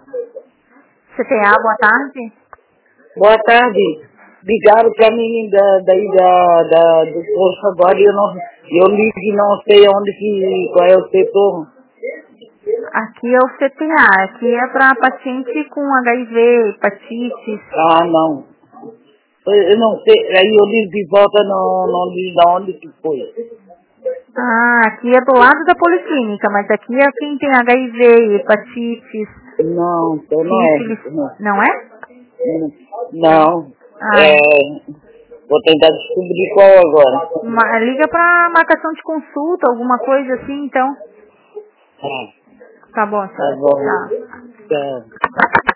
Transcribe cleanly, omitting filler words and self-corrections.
CTA, boa tarde. Boa tarde. Ligaram para mim do posto agora e eu ligo e não sei qual é o setor. Aqui é o CTA, aqui é para paciente com HIV, hepatites. Ah, não. Eu não sei, aí eu ligo de volta, não ligo de onde que foi. Ah, aqui é do lado da policlínica, mas aqui é quem tem HIV, hepatites, Não, então não é. sífilis. Não é? Não. Ah, Vou tentar descobrir qual agora. liga para marcação de consulta, alguma coisa assim, então. Tá, Tá bom, tá senhora. bom. Tá. Tá.